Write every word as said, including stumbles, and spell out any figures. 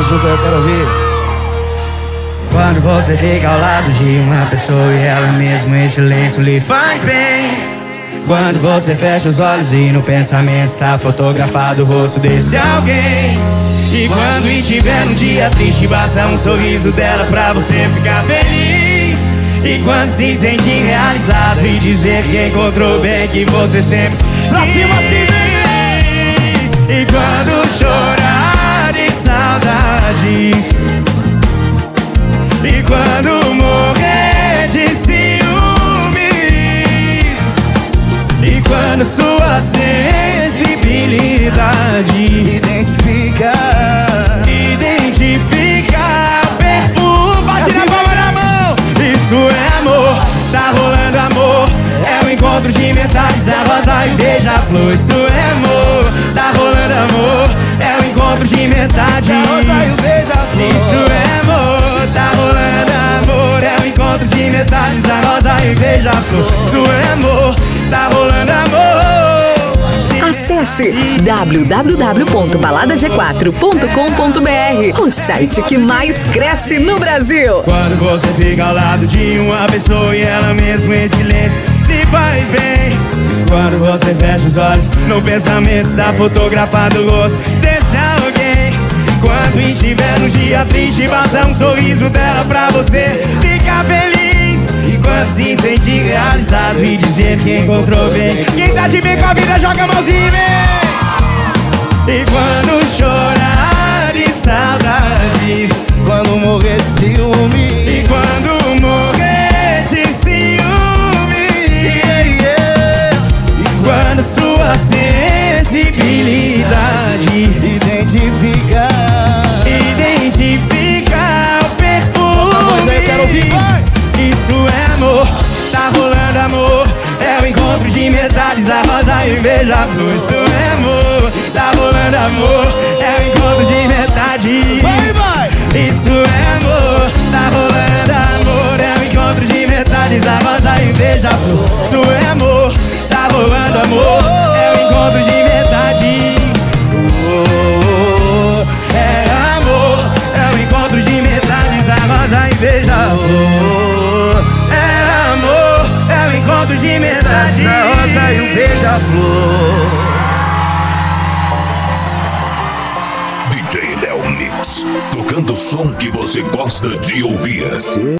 junto, eu quero ouvir. Quando você fica ao lado de uma pessoa e ela mesmo em silêncio lhe faz bem. Quando você fecha os olhos e no pensamento está fotografado o rosto desse alguém. E quando estiver num dia triste, basta um sorriso dela pra você ficar feliz. E quando se sentir realizado e dizer que encontrou bem que você sempre Pra cima, assim, quis. E quando chorar de saudades, e quando morrer de ciúmes, e quando sua sensibilidade Identifica, identifica o perfume. Bate na palma na mão. Isso é amor, tá rolando amor. É o encontro de metades da rosa e beija-flor. Isso é amor, tá rolando amor. É o encontro de metades da rosa e beija-flor. Isso é amor, tá rolando amor. É o encontro de metades da rosa e beija-flor. Isso é amor, tá rolando amor. Acesse w w w ponto balada g quatro ponto com ponto b r, o site que mais cresce no Brasil. Quando você fica ao lado de uma pessoa e ela mesmo em silêncio te faz bem. Quando você fecha os olhos, no pensamento está fotografado o rosto desse alguém. Quando estiver no dia triste, basta um sorriso dela pra você ficar feliz. E quando se sentir realizado e dizer que encontrou bem. Quem tá de bem com a vida, joga a mãozinha e vem. E quando chorar de saudades, quando morrer de ciúme, e quando morrer de ciúme, yeah, yeah. e quando sua sensibilidade Identifica, identifica o perfume. Mas aí eu quero ouvir, vai. Isso é amor, tá rolando amor. É o encontro de metades, a rosa e beija-flor. Isso é amor, tá rolando amor. É o encontro de metades. Vai, vai. Isso é amor, tá rolando amor. É o encontro de metades, a rosa e beija-flor. Isso é amor, tá rolando amor. É o encontro de metades. Oh, é amor, é o encontro de metades, a rosa e beija-flor. Encontro de metade, a rosa e o beija-flor. D J Léo Mix, tocando o som que você gosta de ouvir.